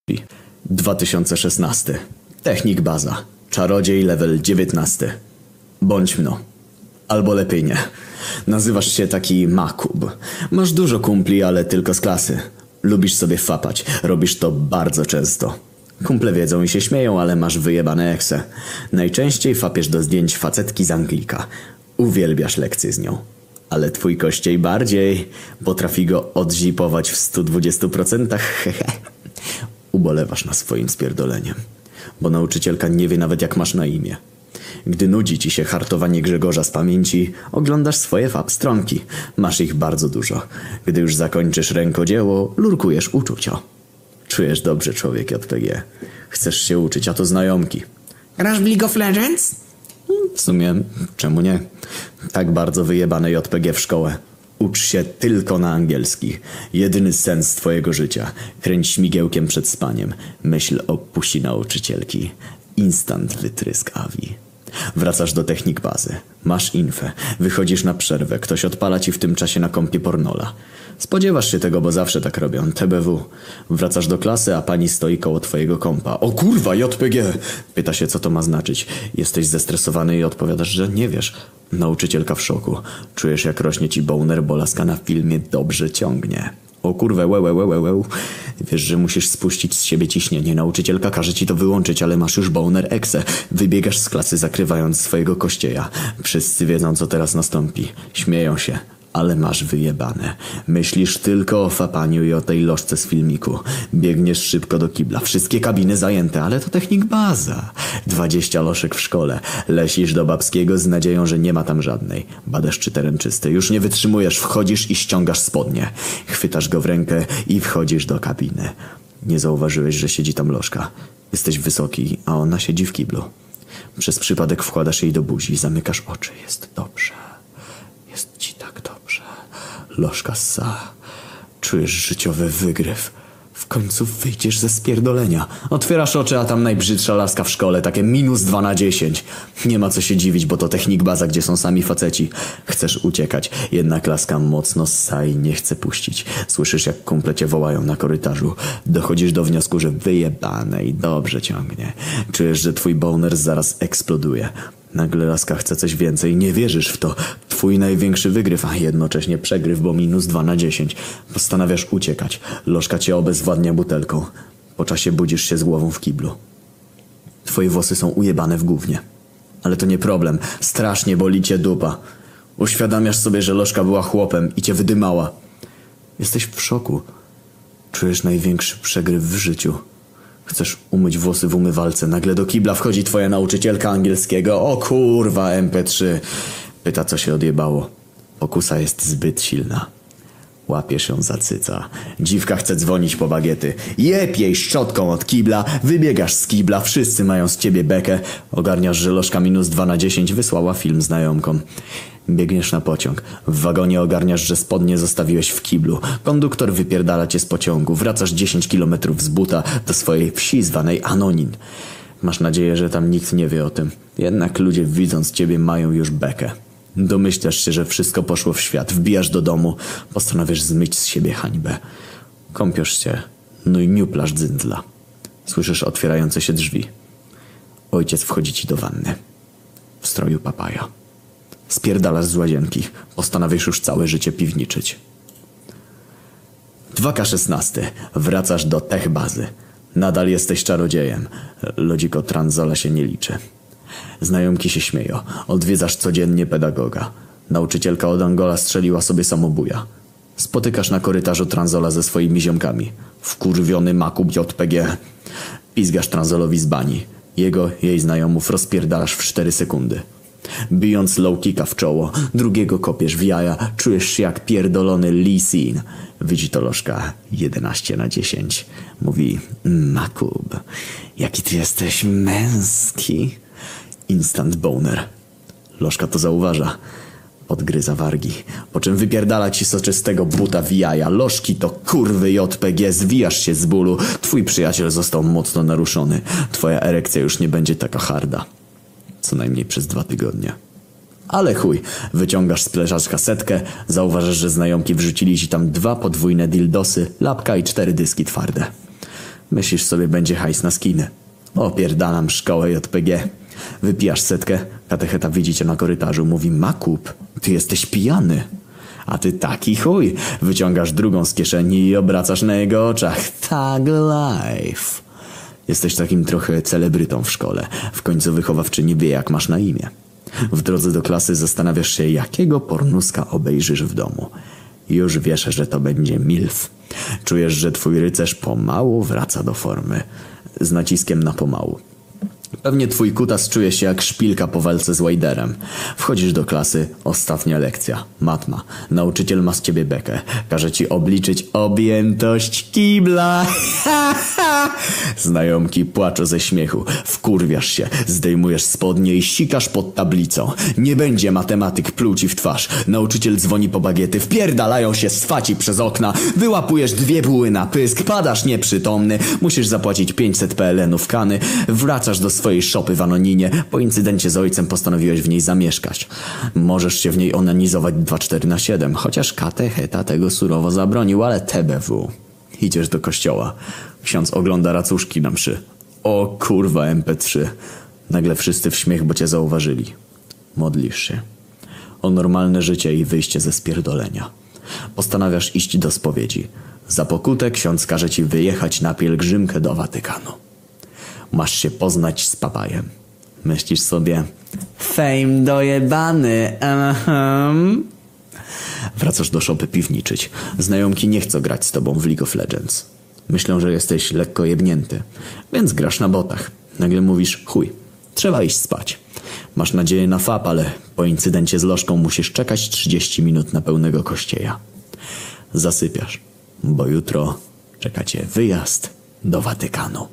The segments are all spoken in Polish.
2016. Technik baza. Czarodziej level 19. Bądź mno. Albo lepiej nie. Nazywasz się taki Makub. Masz dużo kumpli, ale tylko z klasy. Lubisz sobie fapać. Robisz to bardzo często. Kumple wiedzą i się śmieją, ale masz wyjebane ekse. Najczęściej fapiesz do zdjęć facetki z Anglika. Uwielbiasz lekcje z nią. Ale twój kościej bardziej. Potrafi go odzipować w 120%. Ubolewasz na swoim spierdoleniem. Bo nauczycielka nie wie nawet jak masz na imię. Gdy nudzi ci się hartowanie Grzegorza z pamięci, oglądasz swoje fab-stronki. Masz ich bardzo dużo. Gdy już zakończysz rękodzieło, lurkujesz uczucia. Czujesz dobrze, człowiek JPG. Chcesz się uczyć, a to znajomki. Grasz w League of Legends? W sumie, czemu nie? Tak bardzo wyjebane JPG w szkołę. Ucz się tylko na angielski. Jedyny sens twojego życia. Kręć śmigiełkiem przed spaniem. Myśl o pusi nauczycielki. Instant wytrysk AVI. Wracasz do technik bazy. Masz infę. Wychodzisz na przerwę. Ktoś odpala ci w tym czasie na kompie pornola. Spodziewasz się tego, bo zawsze tak robią. TBW. Wracasz do klasy, a pani stoi koło twojego kompa. O kurwa, JPG! Pyta się, co to ma znaczyć. Jesteś zestresowany i odpowiadasz, że nie wiesz. Nauczycielka w szoku. Czujesz, jak rośnie ci boner, bo laska na filmie dobrze ciągnie. O kurwę, łe. Wiesz, że musisz spuścić z siebie ciśnienie. Nauczycielka każe ci to wyłączyć, ale masz już boner ekse. Wybiegasz z klasy, zakrywając swojego kościeja. Wszyscy wiedzą, co teraz nastąpi. Śmieją się. Ale masz wyjebane. Myślisz tylko o fapaniu i o tej lożce z filmiku. Biegniesz szybko do kibla. Wszystkie kabiny zajęte, ale to technik baza. 20 loszek w szkole. Lecisz do babskiego z nadzieją, że nie ma tam żadnej. Badasz czy teren czysty. Już nie wytrzymujesz. Wchodzisz i ściągasz spodnie. Chwytasz go w rękę i wchodzisz do kabiny. Nie zauważyłeś, że siedzi tam lożka. Jesteś wysoki, a ona siedzi w kiblu. Przez przypadek wkładasz jej do buzi. Zamykasz oczy. Jest dobrze. Jest ci tak dobrze. Lożka ssa. Czujesz życiowy wygryw. W końcu wyjdziesz ze spierdolenia. Otwierasz oczy, a tam najbrzydsza laska w szkole. Takie -2 na 10. Nie ma co się dziwić, bo to technik baza, gdzie są sami faceci. Chcesz uciekać. Jednak laska mocno ssa i nie chce puścić. Słyszysz, jak kumple cię wołają na korytarzu. Dochodzisz do wniosku, że wyjebane i dobrze ciągnie. Czujesz, że twój boner zaraz eksploduje. Nagle laska chce coś więcej. Nie wierzysz w to. Twój największy wygryw, a jednocześnie przegryw, bo -2 na 10. Postanawiasz uciekać. Lożka cię obezwładnia butelką. Po czasie budzisz się z głową w kiblu. Twoje włosy są ujebane w gównie. Ale to nie problem. Strasznie boli cię dupa. Uświadamiasz sobie, że lożka była chłopem i cię wydymała. Jesteś w szoku. Czujesz największy przegryw w życiu. Chcesz umyć włosy w umywalce. Nagle do kibla wchodzi twoja nauczycielka angielskiego. O kurwa, MP3. Pyta, co się odjebało. Pokusa jest zbyt silna. Łapiesz ją za cyca. Dziwka chce dzwonić po bagiety. Jeb jej szczotką od kibla. Wybiegasz z kibla. Wszyscy mają z ciebie bekę. Ogarniasz, że lożka -2 na 10 wysłała film znajomkom. Biegniesz na pociąg. W wagonie ogarniasz, że spodnie zostawiłeś w kiblu. Konduktor wypierdala cię z pociągu. Wracasz 10 kilometrów z buta do swojej wsi zwanej Anonin. Masz nadzieję, że tam nikt nie wie o tym. Jednak ludzie, widząc ciebie, mają już bekę. Domyślasz się, że wszystko poszło w świat. Wbijasz do domu. Postanawiasz zmyć z siebie hańbę. Kąpiesz się. No i niuplasz dzyndzla. Słyszysz otwierające się drzwi. Ojciec wchodzi ci do wanny. W stroju papaja. Spierdalasz z łazienki. Postanawiasz już całe życie piwniczyć. 2K16. Wracasz do tech bazy. Nadal jesteś czarodziejem. Lodziko transola się nie liczy. Znajomki się śmieją. Odwiedzasz codziennie pedagoga. Nauczycielka od Angola strzeliła sobie samobuja. Spotykasz na korytarzu transola ze swoimi ziomkami. Wkurwiony Makub JPG. Pizgasz transolowi z bani. Jej znajomów rozpierdalasz w 4 sekundy. Bijąc low kicka w czoło, drugiego kopiesz w jaja, czujesz się jak pierdolony Lee Sin. Widzi to lożka 11 na 10. Mówi, Makub, jaki ty jesteś męski. Instant boner. Lożka to zauważa. Odgryza wargi, po czym wypierdala ci soczystego buta w jaja. Lożki to kurwy JPG, zwijasz się z bólu. Twój przyjaciel został mocno naruszony. Twoja erekcja już nie będzie taka harda. Co najmniej przez 2 tygodnie. Ale chuj, wyciągasz z pleżaczka setkę, zauważasz, że znajomki wrzucili ci tam 2 podwójne dildosy, lapka i 4 dyski twarde. Myślisz sobie, będzie hajs na skiny. Opierdalam szkołę JPG. Wypijasz setkę, katecheta widzi cię na korytarzu, mówi: Makub, ty jesteś pijany. A ty taki chuj. Wyciągasz drugą z kieszeni i obracasz na jego oczach. Thug life. Jesteś takim trochę celebrytą w szkole. W końcu wychowawczyni wie, jak masz na imię. W drodze do klasy zastanawiasz się, jakiego pornuska obejrzysz w domu. Już wiesz, że to będzie MILF. Czujesz, że twój rycerz pomału wraca do formy. Z naciskiem na pomału. Pewnie twój kutas czuje się jak szpilka po walce z Wajderem. Wchodzisz do klasy, ostatnia lekcja. Matma. Nauczyciel ma z ciebie bekę. Każe ci obliczyć objętość kibla. Znajomki płaczą ze śmiechu. Wkurwiasz się. Zdejmujesz spodnie i sikasz pod tablicą. Nie będzie matematyk pluł ci w twarz. Nauczyciel dzwoni po bagiety. Wpierdalają się swaci przez okna. Wyłapujesz 2 buły na pysk. Padasz nieprzytomny. Musisz zapłacić 500 PLN-ów kany. Wracasz do swojej szopy w Anoninie. Po incydencie z ojcem postanowiłeś w niej zamieszkać. Możesz się w niej onanizować 24/7, chociaż katecheta tego surowo zabronił, ale TBW. Idziesz do kościoła. Ksiądz ogląda racuszki na mszy. O kurwa, MP3. Nagle wszyscy w śmiech, bo cię zauważyli. Modlisz się o normalne życie i wyjście ze spierdolenia. Postanawiasz iść do spowiedzi. Za pokutę ksiądz każe ci wyjechać na pielgrzymkę do Watykanu. Masz się poznać z papajem. Myślisz sobie: fame dojebany. Wracasz do szopy piwniczyć. Znajomki nie chcą grać z tobą w League of Legends. Myślą, że jesteś lekko jebnięty, więc grasz na botach. Nagle mówisz: chuj, trzeba iść spać. Masz nadzieję na fap, ale po incydencie z lożką musisz czekać 30 minut na pełnego kościeja. Zasypiasz, bo jutro czeka cię wyjazd do Watykanu.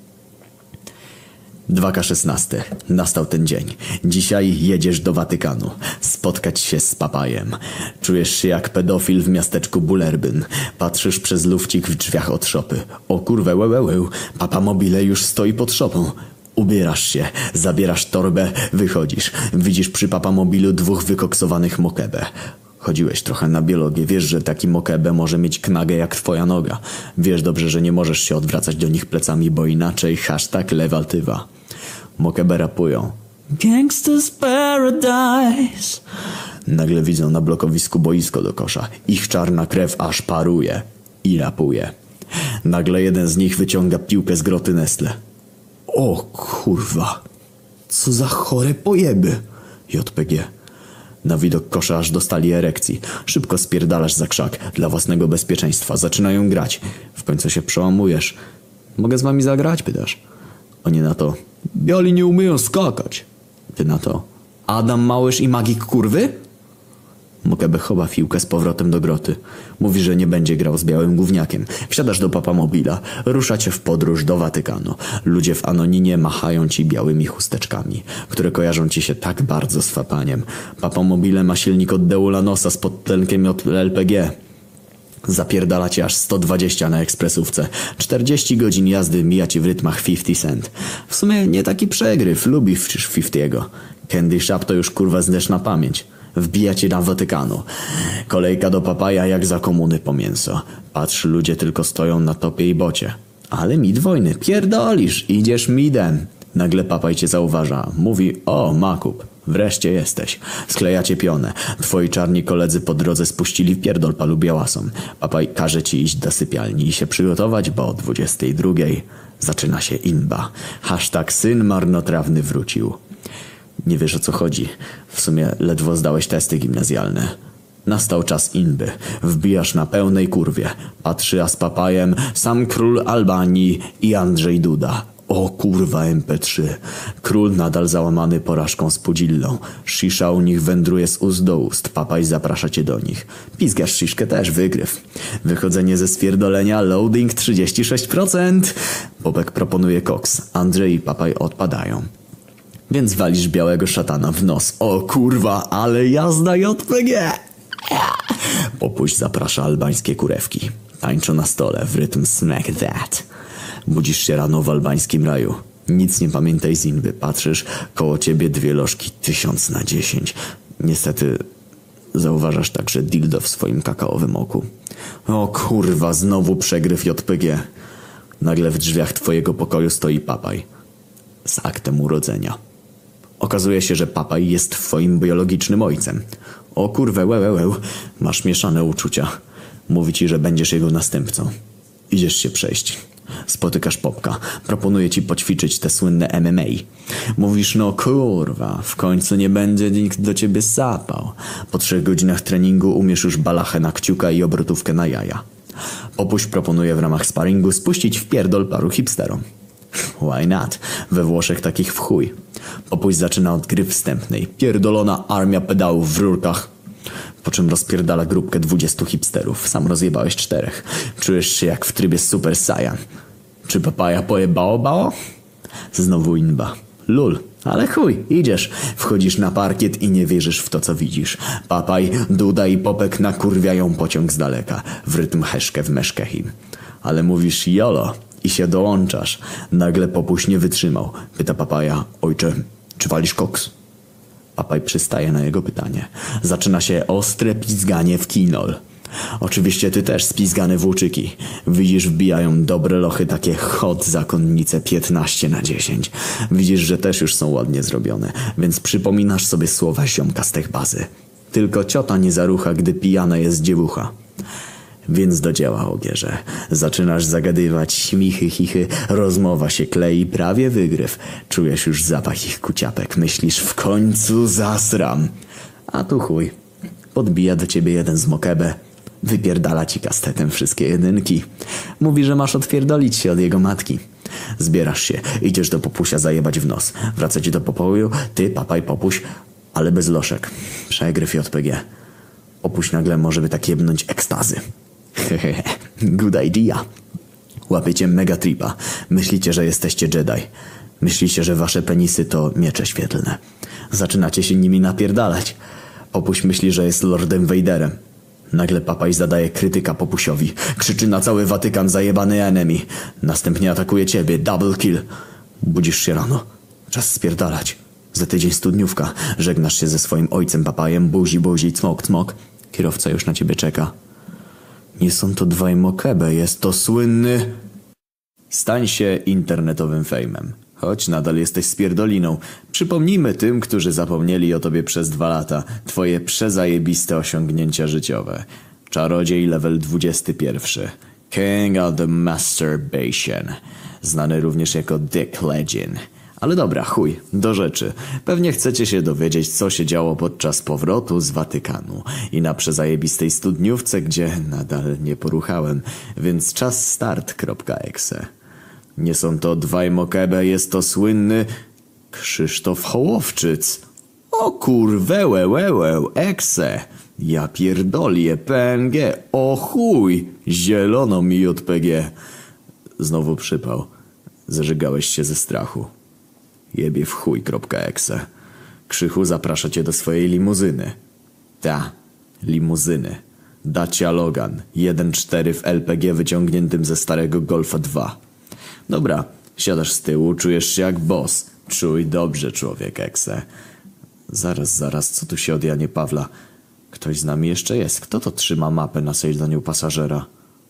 2K16. Nastał ten dzień. Dzisiaj jedziesz do Watykanu. Spotkać się z papajem. Czujesz się jak pedofil w miasteczku Bullerbyn. Patrzysz przez lufcik w drzwiach od szopy. O kurwę, łełełeł. Papa Mobile już stoi pod szopą. Ubierasz się, zabierasz torbę, wychodzisz. Widzisz przy Papa Mobilu 2 wykoksowanych mokebe. Chodziłeś trochę na biologię, wiesz, że taki mokebe może mieć knagę jak twoja noga. Wiesz dobrze, że nie możesz się odwracać do nich plecami, bo inaczej #lewaltywa. Mokebe rapują: Gangsta's Paradise. Nagle widzą na blokowisku boisko do kosza. Ich czarna krew aż paruje. I rapuje. Nagle jeden z nich wyciąga piłkę z groty Nestle. O kurwa. Co za chore pojeby. JPG. Na widok kosza aż dostali erekcji. Szybko spierdalasz za krzak. Dla własnego bezpieczeństwa. Zaczynają grać. W końcu się przełamujesz. Mogę z wami zagrać? Pytasz. Oni na to: biali nie umieją skakać. Ty na to: Adam Małysz i magik kurwy? Mokebe chowa piłkę z powrotem do groty. Mówi, że nie będzie grał z białym gówniakiem. Wsiadasz do Papa Mobila. Ruszacie w podróż do Watykanu. Ludzie w Anoninie machają ci białymi chusteczkami, które kojarzą ci się tak bardzo z fapaniem. Papa Mobile ma silnik od Deulanosa z podtlenkiem od LPG. Zapierdala cię aż 120 na ekspresówce. 40 godzin jazdy mija ci w rytmach 50 Cent. W sumie nie taki przegryw. Lubisz 50'ego. Candy Shop to już kurwa znasz na pamięć. Wbija cię na Watykanu. Kolejka do papaja jak za komuny po mięso. Patrz, ludzie tylko stoją na topie i bocie. Ale mid wojny. Pierdolisz. Idziesz midem. Nagle papaj cię zauważa. Mówi: o, Makub, wreszcie jesteś. Sklejacie pionę. Twoi czarni koledzy po drodze spuścili w pierdol palu białasom. Papaj każe ci iść do sypialni i się przygotować, bo o 22 zaczyna się inba. #syn marnotrawny wrócił. Nie wiesz, o co chodzi. W sumie ledwo zdałeś testy gimnazjalne. Nastał czas inby. Wbijasz na pełnej kurwie. Patrzy, a z papajem sam król Albanii i Andrzej Duda. O kurwa, MP3. Król nadal załamany porażką z Pudzillą. Szisza u nich wędruje z ust do ust. Papaj zaprasza cię do nich. Pizgasz sziszkę też, wygryw. Wychodzenie ze stwierdolenia, loading 36%. Bobek proponuje koks. Andrzej i papaj odpadają. Więc walisz białego szatana w nos. O kurwa, ale jazda JPG! Popuść zaprasza albańskie kurewki. Tańczą na stole w rytm smack that. Budzisz się rano w albańskim raju. Nic nie pamiętaj z inby. Patrzysz, koło ciebie 2 lożki 1000 na 10. Niestety zauważasz także dildo w swoim kakaowym oku. O kurwa, znowu przegryw JPG. Nagle w drzwiach twojego pokoju stoi papaj. Z aktem urodzenia. Okazuje się, że papaj jest twoim biologicznym ojcem. O kurwę, łełełeł, masz mieszane uczucia. Mówi ci, że będziesz jego następcą. Idziesz się przejść. Spotykasz Popka. Proponuje ci poćwiczyć te słynne MMA. Mówisz, no kurwa, w końcu nie będzie nikt do ciebie sapał. Po 3 godzinach treningu umiesz już balachę na kciuka i obrotówkę na jaja. Popuś proponuje w ramach sparingu spuścić w pierdol paru hipsterom. Why not? We Włoszech takich w chuj. Popuś zaczyna od gry wstępnej. Pierdolona armia pedałów w rurkach. Po czym rozpierdala grupkę 20 hipsterów. Sam rozjebałeś 4. Czujesz się jak w trybie Super Saiyan. Czy papaja pojebało? Znowu inba. Lul. Ale chuj, idziesz. Wchodzisz na parkiet i nie wierzysz w to, co widzisz. Papaj, Duda i Popek nakurwiają pociąg z daleka. W rytm heszkę w meszkehim. Ale mówisz jolo i się dołączasz. Nagle Popuś nie wytrzymał. Pyta papaja, ojcze, czy walisz koks? Papaj przystaje na jego pytanie. Zaczyna się ostre pizganie w kinol. Oczywiście ty też spizgane włóczyki. Widzisz, wbijają dobre lochy, takie hot zakonnice 15/10. Widzisz, że też już są ładnie zrobione, więc przypominasz sobie słowa ziomka z tych bazy. Tylko ciota nie zarucha, gdy pijana jest dziewucha. Więc do dzieła, Ogierze. Zaczynasz zagadywać, śmichy, chichy, rozmowa się klei, prawie wygryw. Czujesz już zapach ich kuciapek, myślisz, w końcu zasram. A tu chuj. Podbija do ciebie jeden z Mokebe. Wypierdala ci kastetem wszystkie jedynki. Mówi, że masz odpierdolić się od jego matki. Zbierasz się, idziesz do Popusia zajebać w nos. Wracacie do pokoju, ty, papaj, Popuś, ale bez loszek. Przegryw JPG. Popuś nagle może by tak jebnąć ekstazy. Hehehe, good idea. Łapiecie mega tripa. Myślicie, że jesteście Jedi. Myślicie, że wasze penisy to miecze świetlne. Zaczynacie się nimi napierdalać. Popuś myśli, że jest Lordem Vaderem. Nagle papaj zadaje krytyka Popusiowi. Krzyczy na cały Watykan, zajebany enemy. Następnie atakuje ciebie, double kill. Budzisz się rano. Czas spierdalać. Za tydzień studniówka. Żegnasz się ze swoim ojcem papajem. Buzi, cmok. Kierowca już na ciebie czeka. Nie są to 2 Mokebe, jest to słynny... Stań się internetowym fejmem. Choć nadal jesteś spierdoliną. Przypomnijmy tym, którzy zapomnieli o tobie przez 2 lata. Twoje przezajebiste osiągnięcia życiowe. Czarodziej level 21. King of the Masturbation. Znany również jako Dick Legend. Ale dobra, chuj, do rzeczy. Pewnie chcecie się dowiedzieć, co się działo podczas powrotu z Watykanu i na przezajebistej studniówce, gdzie nadal nie poruchałem, więc czas start.exe. Nie są to 2 Mokebe, jest to słynny Krzysztof Hołowczyc. O kurwełełełeł, exe. Ja pierdolię, PNG, o chuj, zielono mi JPG. Znowu przypał. Zażygałeś się ze strachu. Jebie w chuj.exe. Krzychu zaprasza cię do swojej limuzyny. Ta, limuzyny. Dacia Logan 1.4 w LPG wyciągniętym ze starego Golfa 2. Dobra, siadasz z tyłu, czujesz się jak boss. Czuj dobrze, człowiek exe. Zaraz, co tu się od Janie Pawla? Ktoś z nami jeszcze jest. Kto to trzyma mapę na siedzeniu pasażera?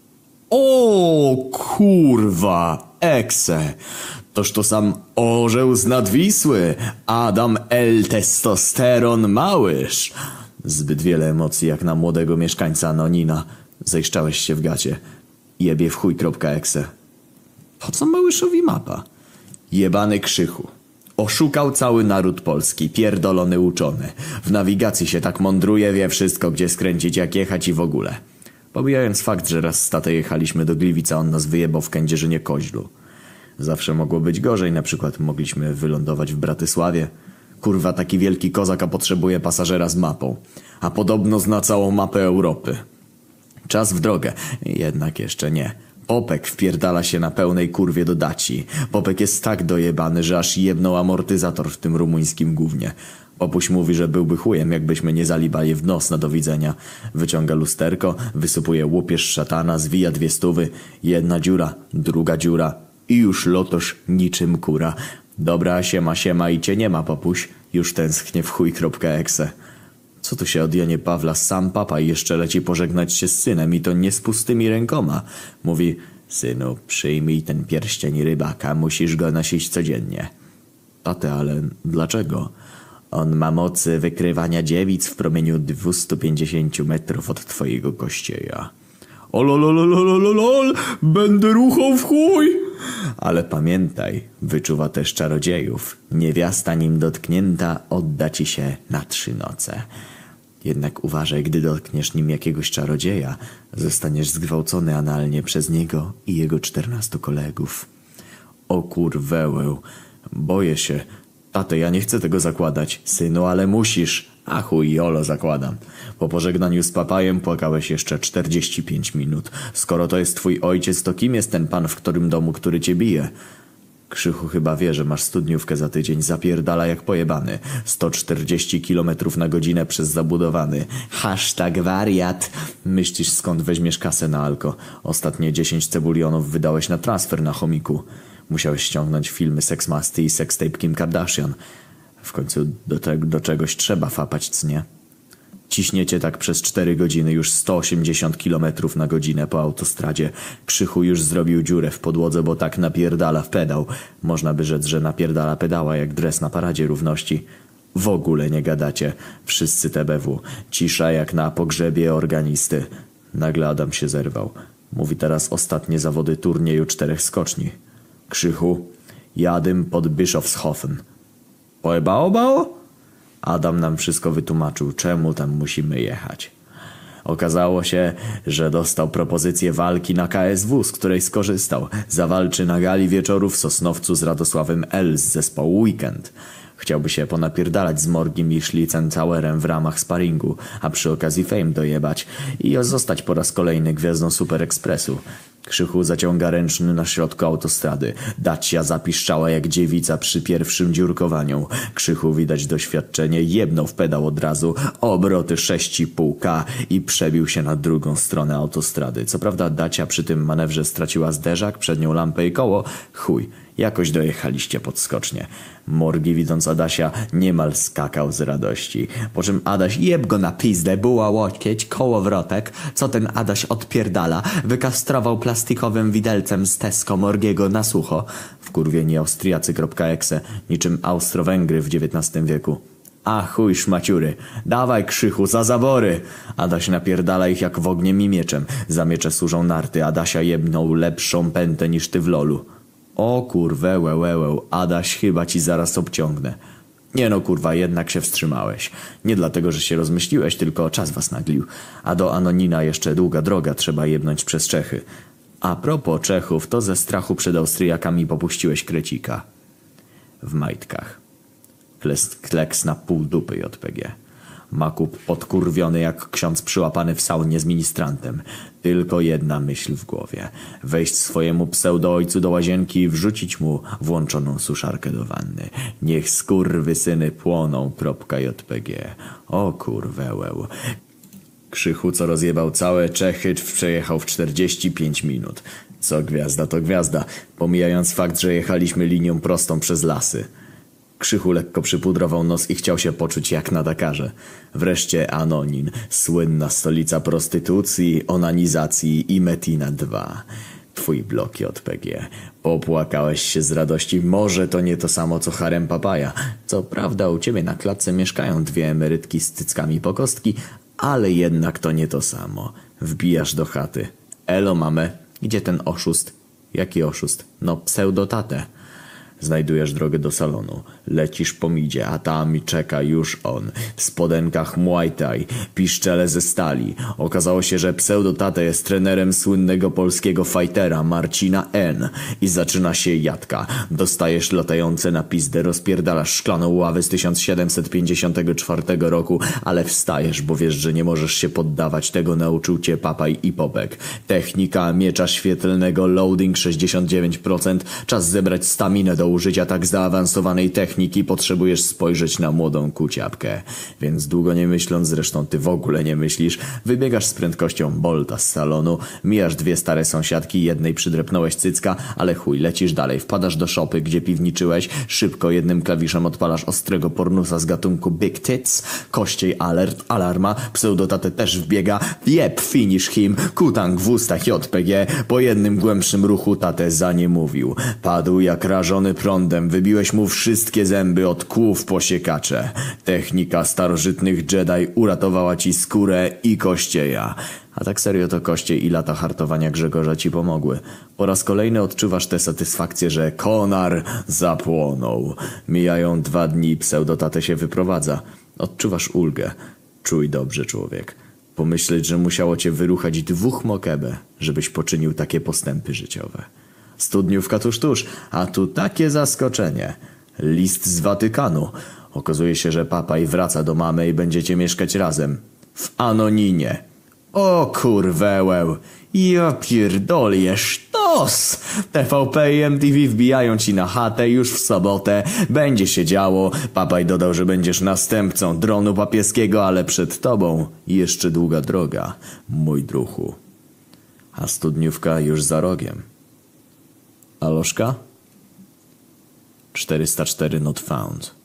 O kurwa, exe. Toż to sam orzeł z Nadwisły, Adam L. Testosteron Małysz. Zbyt wiele emocji jak na młodego mieszkańca Anonina. Zejszczałeś się w gacie. Jebie w chuj.exe. Po co Małyszowi mapa? Jebany Krzychu. Oszukał cały naród polski, pierdolony uczony. W nawigacji się tak mądruje, wie wszystko, gdzie skręcić, jak jechać i w ogóle. Pomijając fakt, że raz z tatę jechaliśmy do Gliwica, on nas wyjebał w Kędzierzynie-Koźlu. Zawsze mogło być gorzej, na przykład mogliśmy wylądować w Bratysławie. Kurwa, taki wielki kozak, a potrzebuje pasażera z mapą. A podobno zna całą mapę Europy. Czas w drogę. Jednak jeszcze nie. Popek wpierdala się na pełnej kurwie do Daci. Popek jest tak dojebany, że aż jebnął amortyzator w tym rumuńskim gównie. Popuś mówi, że byłby chujem, jakbyśmy nie zalibali w nos na do widzenia. Wyciąga lusterko, wysypuje łupież szatana, zwija 200. Jedna dziura, druga dziura i już lotosz niczym kura. Dobra, siema i cię nie ma, Popuś. Już tęsknię w chuj.exe. Co tu się od Janie Pawla? Sam papa jeszcze leci pożegnać się z synem i to nie z pustymi rękoma. Mówi, Synu, przyjmij ten pierścień rybaka, musisz go nosić codziennie. Tate, ale dlaczego? On ma mocy wykrywania dziewic w promieniu 250 metrów od twojego kościeja. Ololololololol, będę ruchał w chuj! Ale pamiętaj, wyczuwa też czarodziejów. Niewiasta nim dotknięta odda ci się na 3 noce. Jednak uważaj, gdy dotkniesz nim jakiegoś czarodzieja, zostaniesz zgwałcony analnie przez niego i jego 14 kolegów. O kurwełę, boję się. Tato, ja nie chcę tego zakładać. Synu, ale musisz. A chuj, jolo zakładam. Po pożegnaniu z papajem płakałeś jeszcze 45 minut. Skoro to jest twój ojciec, to kim jest ten pan w którym domu, który cię bije? Krzychu chyba wie, że masz studniówkę za tydzień. Zapierdala jak pojebany. 140 km/h przez zabudowany. #wariat. Myślisz, skąd weźmiesz kasę na alko? Ostatnie 10 cebulionów wydałeś na transfer na chomiku. Musiałeś ściągnąć filmy Seksmasty i Sextape Kim Kardashian. W końcu do czegoś trzeba fapać, co nie? Ciśniecie tak przez 4 godziny, już 180 km/h po autostradzie. Krzychu już zrobił dziurę w podłodze, bo tak napierdala w pedał. Można by rzec, że napierdala pedała jak dres na paradzie równości. W ogóle nie gadacie. Wszyscy TBW. Cisza jak na pogrzebie organisty. Nagle Adam się zerwał. Mówi teraz ostatnie zawody turnieju 4 skoczni. Krzychu, jadym pod Bischofshofen. Pojebało? Adam nam wszystko wytłumaczył, czemu tam musimy jechać. Okazało się, że dostał propozycję walki na KSW, z której skorzystał. Zawalczy na gali wieczoru w Sosnowcu z Radosławem L. z zespołu Weekend. Chciałby się ponapierdalać z Morgiem i Schlietzentauerem w ramach sparingu, a przy okazji fame dojebać i zostać po raz kolejny gwiazdą Super Expressu. Krzychu zaciąga ręczny na środku autostrady. Dacia zapiszczała jak dziewica przy pierwszym dziurkowaniu. Krzychu widać doświadczenie, jebnął w pedał od razu, obroty 6,5K i przebił się na drugą stronę autostrady. Co prawda Dacia przy tym manewrze straciła zderzak, przednią lampę i koło. Chuj, jakoś dojechaliście pod skocznie. Morgi widząc Adasia niemal skakał z radości. Po czym Adaś jeb go na pizdę, buła łokieć, kołowrotek. Co ten Adaś odpierdala? Wykastrował plastikowym widelcem z Tesco Morgiego na sucho. Wkurwieni Austriacy.exe, niczym Austro-Węgry w XIX wieku. A chuj szmaciury, dawaj Krzychu za zabory! Adaś napierdala ich jak w ogniem i mieczem. Za miecze służą narty, Adasia jebnął lepszą pętę niż ty w lolu. O kurwełełełeł, Adaś, chyba ci zaraz obciągnę. Nie no kurwa, jednak się wstrzymałeś. Nie dlatego, że się rozmyśliłeś, tylko czas was naglił. A do Anonina jeszcze długa droga, trzeba jebnąć przez Czechy. A propos Czechów, to ze strachu przed Austriakami popuściłeś krecika. W majtkach. Kleks na pół dupy JPG. Makub podkurwiony jak ksiądz przyłapany w saunie z ministrantem. Tylko jedna myśl w głowie. Wejść swojemu pseudo-ojcu do łazienki i wrzucić mu włączoną suszarkę do wanny. Niech skurwysyny płoną. .jpg. O kurwełeł. Krzychu, co rozjebał całe Czechy, przejechał w 45 minut. Co gwiazda, to gwiazda. Pomijając fakt, że jechaliśmy linią prostą przez lasy. Krzychu lekko przypudrował nos i chciał się poczuć jak na Dakarze. Wreszcie Anonin, słynna stolica prostytucji, onanizacji i Metina 2. Twój blok JPG. Popłakałeś się z radości. Może to nie to samo co harem papaja. Co prawda u ciebie na klatce mieszkają 2 emerytki z cyckami po kostki, ale jednak to nie to samo. Wbijasz do chaty. Elo mamę, gdzie ten oszust? Jaki oszust? No pseudotatę. Znajdujesz drogę do salonu. Lecisz po midzie, a tam czeka już on. W spodenkach Muay Thai, piszczele ze stali. Okazało się, że pseudotate jest trenerem słynnego polskiego fightera Marcina N. I zaczyna się jadka. Dostajesz latające na pizdę, rozpierdalasz szklaną ławę z 1754 roku, ale wstajesz, bo wiesz, że nie możesz się poddawać. Tego nauczył cię papaj i popek. Technika miecza świetlnego, loading 69%. Czas zebrać staminę do użycia tak zaawansowanej techniki potrzebujesz spojrzeć na młodą kuciapkę. Więc długo nie myśląc, zresztą ty w ogóle nie myślisz, wybiegasz z prędkością Bolta z salonu, mijasz dwie stare sąsiadki, jednej przydrepnąłeś cycka, ale chuj, lecisz dalej, wpadasz do szopy, gdzie piwniczyłeś, szybko jednym klawiszem odpalasz ostrego pornusa z gatunku Big Tits, kościej alert, alarma, pseudotatę też wbiega, jeb, finish him, kutang w ustach JPG, po jednym głębszym ruchu tatę zaniemówił. Padł jak rażony prądem, wybiłeś mu wszystkie zęby od kłów po siekacze. Technika starożytnych Jedi uratowała ci skórę i kościeja. A tak serio to kościej i lata hartowania Grzegorza ci pomogły. Po raz kolejny odczuwasz tę satysfakcję, że konar zapłonął. Mijają 2 dni i pseudotatę się wyprowadza. Odczuwasz ulgę. Czuj dobrze, człowiek. Pomyśleć, że musiało cię wyruchać 2 mokebe, żebyś poczynił takie postępy życiowe. Studniówka tuż, a tu takie zaskoczenie. List z Watykanu. Okazuje się, że papaj wraca do mamy i będziecie mieszkać razem. W Anoninie. O kurwełeł. Ja pierdolę, sztos! TVP i MTV wbijają ci na chatę już w sobotę. Będzie się działo. Papaj dodał, że będziesz następcą dronu papieskiego, ale przed tobą jeszcze długa droga, mój druhu. A studniówka już za rogiem. Alożka? 404 not found.